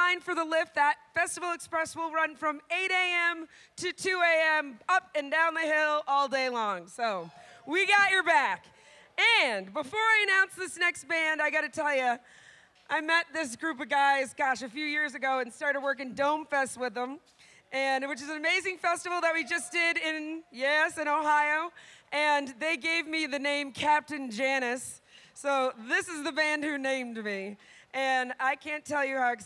line for the lift. That Festival Express will run from 8 a.m. to 2 a.m. up and down the hill all day long. So we got your back. And before I announce this next band, I got to tell you, I met this group of guys, a few years ago and started working Dome Fest with them, which is an amazing festival that we just did in Ohio. And they gave me the name Captain Janice. So this is the band who named me. And I can't tell you how excited